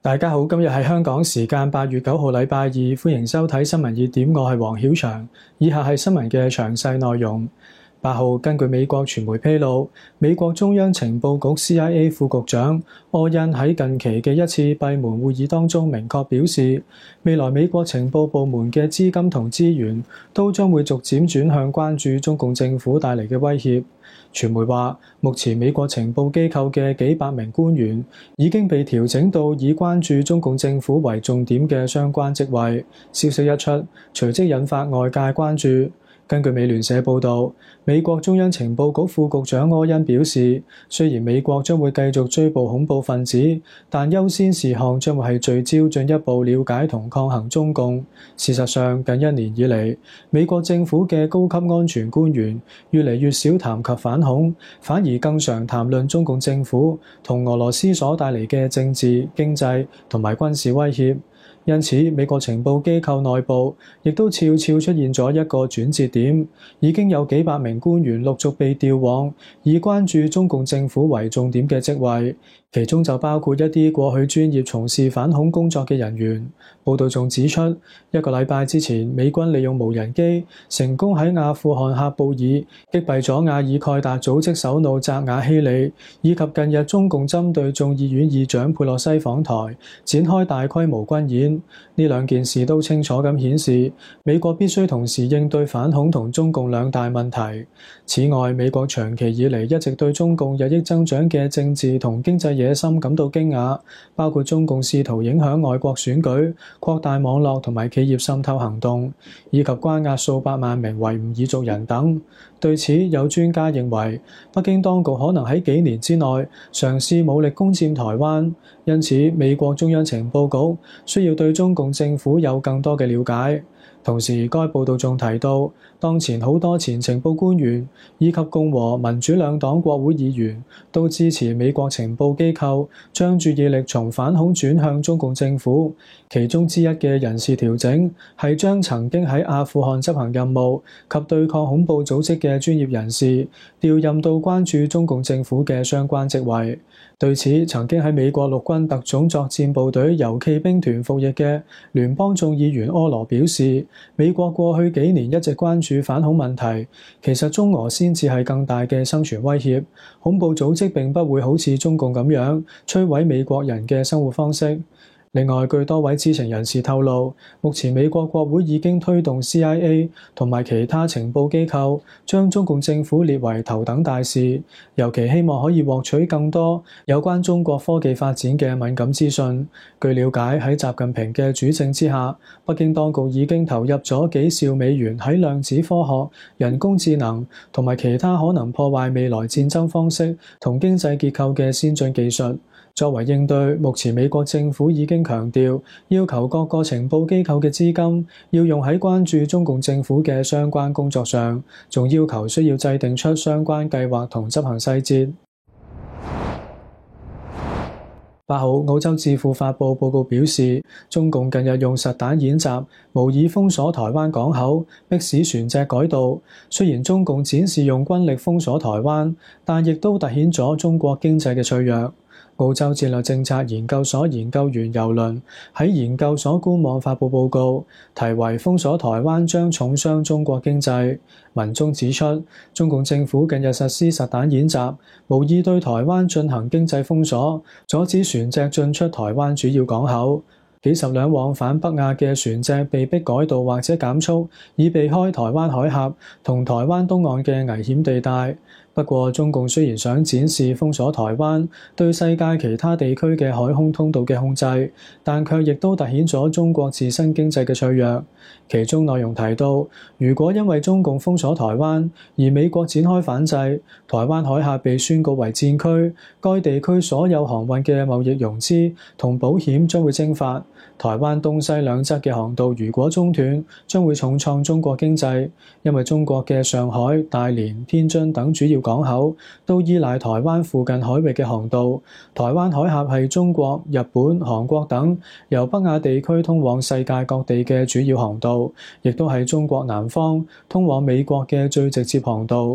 大家好，今日係香港時間8月9號禮拜二，歡迎收睇新聞熱點，我係黃曉翔。以下係新聞嘅詳細內容。8號，根據美國傳媒披露，美國中央情報局 CIA 副局長柯恩喺近期嘅一次閉門會議當中明確表示，未來美國情報部門嘅資金同資源都將會逐漸轉向關注中共政府帶嚟嘅威脅。傳媒話，目前美國情報機構嘅幾百名官員已經被調整到以關注中共政府為重點嘅相關職位。消息一出，隨即引發外界關注。根據美聯社報導，美國中央情報局副局長柯恩表示，雖然美國將會繼續追捕恐怖分子，但優先事項將會係聚焦進一步了解同抗衡中共。事實上，近1年以嚟，美國政府嘅高級安全官員越嚟越少談及反恐，反而更常談論中共政府同俄羅斯所帶嚟嘅政治、經濟同埋軍事威脅。因此，美國情報機構內部亦都悄悄出現咗一個轉折點，已經有幾百名官員陸續被調往以關注中共政府為重點嘅職位，其中就包括一啲過去專業從事反恐工作嘅人員。報道仲指出，一個禮拜之前，美軍利用無人機成功喺阿富汗喀布爾擊斃咗阿爾蓋達組織首腦扎瓦希里，以及近日中共針對眾議院議長佩洛西訪台展開大規模軍演。呢兩件事都清楚咁顯示，美國必須同時應對反恐同中共兩大問題。此外，美國長期以嚟一直對中共日益增長嘅政治同經濟野心感到驚訝，包括中共試圖影響外國選舉、擴大網絡同埋企業滲透行動，以及關押數百萬名維吾爾族人等。對此，有專家認為，北京當局可能喺幾年之內嘗試武力攻佔台灣，因此美國中央情報局需要對中共政府有更多嘅了解。同時，該報道仲提到，當前好多前情報官員以及共和民主兩黨國會議員都支持美國情報機構將注意力從反恐轉向中共政府。其中之一嘅人事調整係將曾經喺阿富汗執行任務及對抗恐怖組織嘅專業人士調任到關注中共政府嘅相關職位。對此，曾經喺美國陸軍特種作戰部隊遊騎兵團服役嘅聯邦眾議員柯羅表示，美國過去幾年一直關注反恐問題，其實中俄先至係更大嘅生存威脅，恐怖組織並不會好似中共咁樣摧毀美國人嘅生活方式。另外，據多位知情人士透露，目前美國國會已經推動 CIA 同埋其他情報機構將中共政府列為頭等大事，尤其希望可以獲取更多有關中國科技發展嘅敏感資訊。據了解，喺習近平嘅主政之下，北京當局已經投入咗幾兆美元喺量子科學、人工智能同埋其他可能破壞未來戰爭方式同經濟結構嘅先進技術。作為應對，目前美國政府已經強調，要求各個情報機構嘅資金要用喺關注中共政府嘅相關工作上，仲要求需要制定出相關計劃同執行細節。8號，澳洲智庫發布報告表示，中共近日用實彈演習模擬封鎖台灣港口，迫使船隻改道。雖然中共展示用軍力封鎖台灣，但亦都凸顯咗中國經濟嘅脆弱。澳洲戰略政策研究所研究員尤倫喺研究所官網發布報告，題為封鎖台灣將重傷中國經濟。文中指出，中共政府近日實施實彈演習，無意對台灣進行經濟封鎖，阻止船隻進出台灣主要港口。幾十輛往返北亞嘅船隻被迫改道或者減速，以避開台灣海峽同台灣東岸嘅危險地帶。不過，中共雖然想展示封鎖台灣對世界其他地區嘅海空通道嘅控制，但卻亦都凸顯咗中國自身經濟嘅脆弱。其中內容提到，如果因為中共封鎖台灣而美國展開反制，台灣海峽被宣告為戰區，該地區所有航運嘅貿易融資同保險將會蒸發。台灣東西兩側嘅航道如果中斷，將會重創中國經濟，因為中國嘅上海、大連、天津等主要港口都依賴台灣附近海域嘅航道。台灣海峽係中國、日本、韓國等由北亞地區通往世界各地嘅主要航道，亦都係中國南方通往美國嘅最直接航道。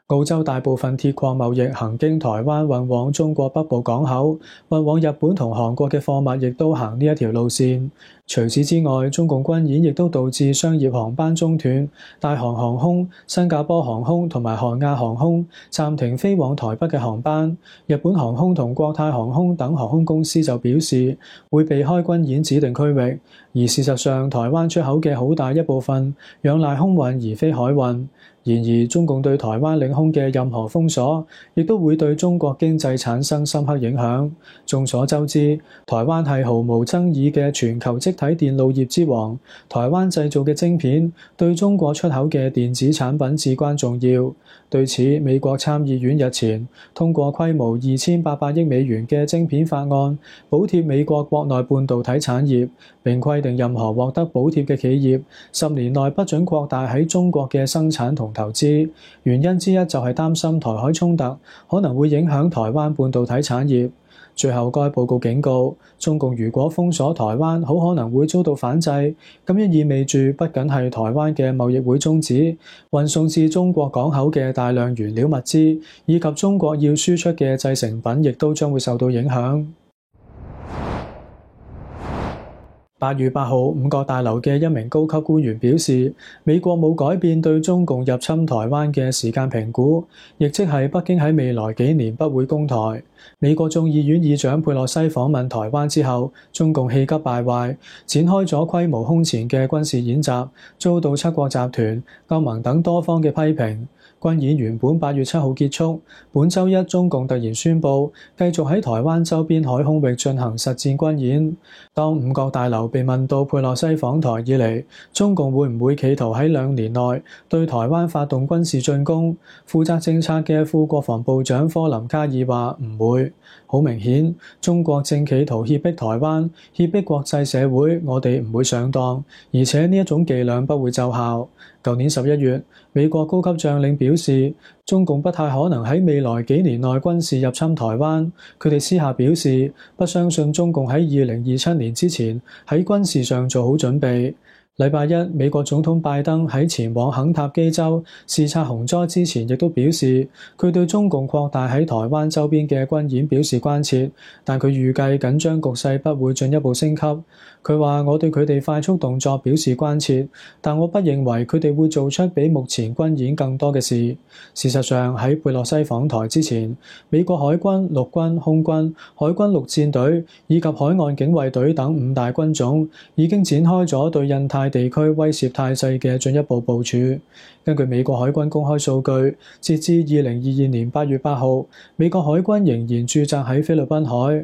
澳洲大部分鐵礦貿易行經台灣運往中國北部港口，運往日本同韓國嘅貨物亦都行呢一條路線。除此之外，中共軍演亦都導致商業航班中斷，大韓航空、新加坡航空同埋韓亞航空暫停飛往台北嘅航班。日本航空同國泰航空等航空公司就表示會避開軍演指定區域。而事實上，台灣出口嘅好大一部分仰賴空運而非海運。然而，中共對台灣領空嘅任何封鎖，亦都會對中國經濟產生深刻影響。眾所周知，台灣係毫無爭議嘅全球積體電路業之王。台灣製造嘅晶片對中國出口嘅電子產品至關重要。對此，美國參議院日前通過規模2800億美元嘅晶片法案，補貼美國國內半導體產業，並規定任何獲得補貼嘅企業10年內不准擴大喺中國嘅生產同投資。原因之一就係擔心台海衝突可能會影響台灣半導體產業。最後，該報告警告，中共如果封鎖台灣，好可能會遭到反制。咁樣意味住，不僅係台灣嘅貿易會終止，運送至中國港口嘅大量原料物資，以及中國要輸出嘅製成品，亦都將會受到影響。8月8號，五角大樓嘅一名高級官員表示，美國冇改變對中共入侵台灣嘅時間評估，亦即係北京喺未來幾年不會攻台。美國眾議院議長佩洛西訪問台灣之後，中共氣急敗壞，展開咗規模空前嘅軍事演習，遭到七國集團、歐盟等多方嘅批評。軍演原本8月7號結束，本週一中共突然宣布繼續喺台灣周邊海空域進行實戰軍演。當五角大樓被問到佩洛西訪台以嚟，中共會唔會企圖喺2年內對台灣發動軍事進攻，負責政策嘅副國防部長科林卡爾話唔會。好明顯，中國正企圖脅迫台灣，脅迫國際社會，我哋唔會上當，而且呢一種伎倆不會奏效。舊年11月，美國高級將領表示，中共不太可能喺未來幾年內軍事入侵台灣。佢哋私下表示，不相信中共喺2027年之前喺軍事上做好準備。禮拜一，美國總統拜登喺前往肯塔基州視察洪災之前，亦都表示佢對中共擴大喺台灣周邊嘅軍演表示關切，但佢預計緊張局勢不會進一步升級。佢話：我對佢哋快速動作表示關切，但我不認為佢哋會做出比目前軍演更多嘅事。事實上，喺佩洛西訪台之前，美國海軍、陸軍、空軍、海軍陸戰隊以及海岸警衛隊等5大軍種已經展開咗對印太地區威懾態勢嘅進一步部署。根據美國海軍公開數據，截至2022年8月8號，美國海軍仍然駐紮喺菲律賓海。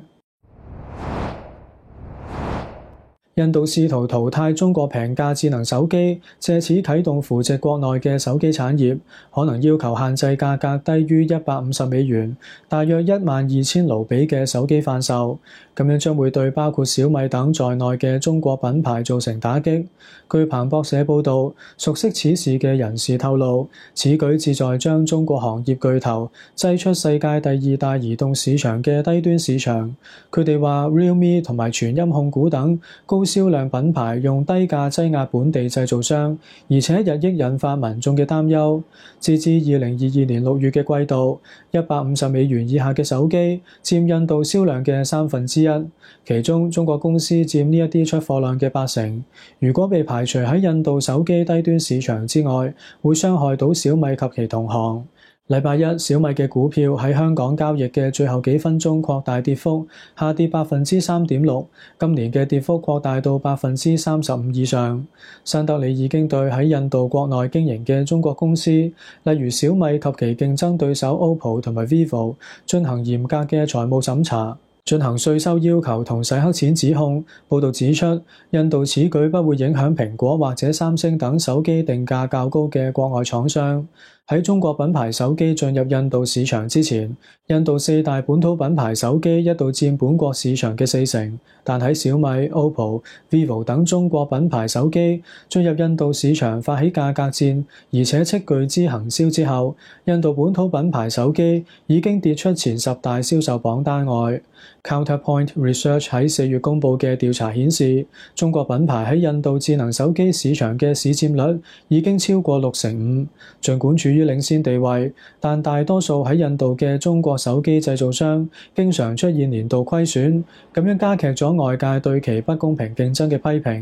印度試圖淘汰中國平價智能手機，藉此啟動扶植國內嘅手機產業，可能要求限制價格低於150美元，大約12000盧比嘅手機販售。咁樣將會對包括小米等在內嘅中國品牌造成打擊。據彭博社報導，熟悉此事嘅人士透露，此舉旨在將中國行業巨頭擠出世界第2大移動市場嘅低端市場。佢哋話 Realme 同埋全音控股等高銷量品牌用低價擠壓本地製造商，而且日益引發民眾嘅擔憂。截至2022年6月嘅季度，150美元以下嘅手機佔印度銷量嘅1/3，其中中國公司佔呢一啲出貨量嘅80%。如果被排除喺印度手機低端市場之外，會傷害到小米及其同行。禮拜一，小米嘅股票喺香港交易嘅最後幾分鐘擴大跌幅，下跌3.6%，今年嘅跌幅擴大到35%以上。新德里已經對喺印度國內經營嘅中國公司，例如小米及其競爭對手 OPPO 同埋 VIVO 進行嚴格嘅財務審查，進行稅收要求同洗黑錢指控。報導指出，印度此舉不會影響蘋果或者三星等手機定價較高嘅國外廠商。喺中國品牌手機進入印度市場之前，印度4大本土品牌手機一度佔本國市場嘅40%，但喺小米、OPPO、VIVO 等中國品牌手機進入印度市場發起價格戰，而且斥巨資行銷之後，印度本土品牌手機已經跌出前10大銷售榜單外。Counterpoint Research 喺4月公佈嘅調查顯示，中國品牌喺印度智能手機市場嘅市佔率已經超過65%，儘管處於領先地位，但大多數喺印度嘅中國手機製造商經常出現年度虧損，咁樣加劇咗外界對其不公平競爭嘅批評。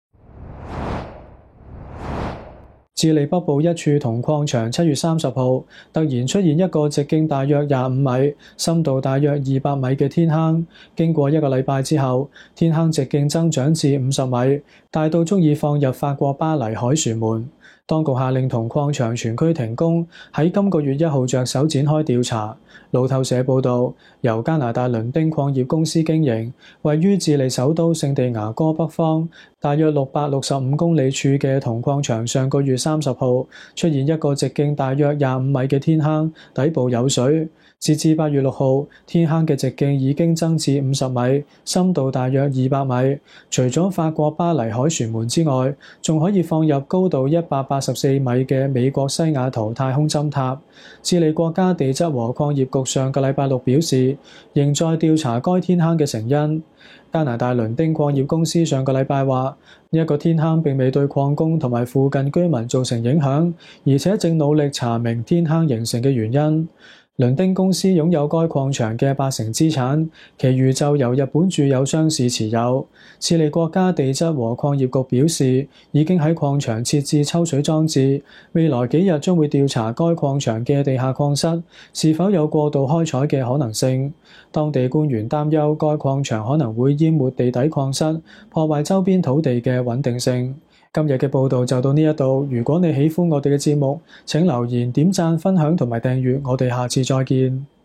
智利北部一處銅礦場7月30號突然出現一個直徑大約25米、深度大約200米嘅天坑。經過1個禮拜之後，天坑直徑增長至50米，大到足以放入法國巴黎凱旋門。當局下令銅礦場全區停工，喺今個月1號着手展開調查。路透社報導，由加拿大倫敦礦業公司經營，位於智利首都聖地牙哥北方大約665公里處嘅銅礦場，上個月30號出現一個直徑大約25米嘅天坑，底部有水。截至8月6號，天坑嘅直徑已經增至50米，深度大約200米。除咗法國巴黎凱旋門之外，仲可以放入高度184米嘅美國西雅圖太空針塔。智利國家地質和礦業局上個禮拜六表示，仍在調查該天坑嘅成因。加拿大倫敦礦業公司上個禮拜話，一個天坑並未對礦工同埋附近居民造成影響，而且正努力查明天坑形成嘅原因。倫敦公司擁有該礦場嘅80%資產，其餘就由日本住友商事持有。智利國家地質和礦業局表示，已經喺礦場設置抽水裝置，未來幾日將會調查該礦場嘅地下礦室是否有過度開採嘅可能性。當地官員擔憂該礦場可能會淹沒地底礦室，破壞周邊土地嘅穩定性。今日嘅報道就到呢一度。如果你喜歡我哋嘅節目，請留言、點讚、分享同埋訂閱。我哋下次再見。